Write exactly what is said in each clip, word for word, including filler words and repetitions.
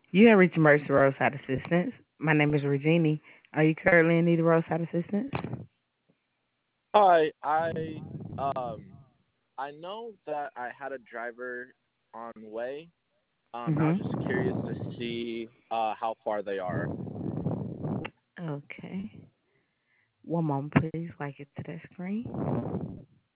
You have reached Mercy Roadside Assistance. My name is Regina. Are you currently in need of roadside assistance? Hi, I um I know that I had a driver on way. Um, and I was just curious to Mm-hmm. see uh how far they are. Okay. One moment, please, while I get to that screen.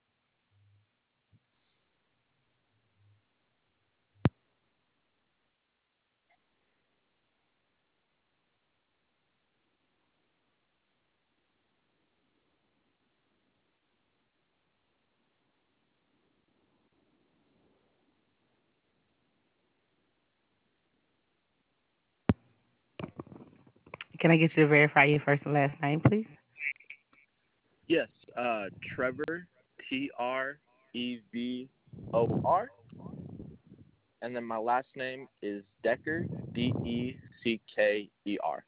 Can I get you to verify your first and last name, please? Yes, uh Trevor T R E V O R, and then my last name is Decker D E C K E R.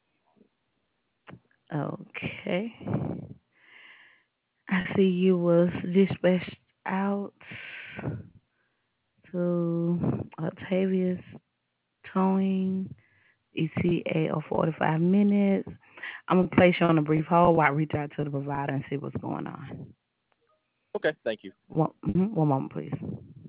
Okay. I see you was dispatched out to Octavius Towing E T A of forty-five minutes. I'm going to place you on a brief hold while I reach out to the provider and see what's going on. Okay, thank you. One, mhm, one moment, please.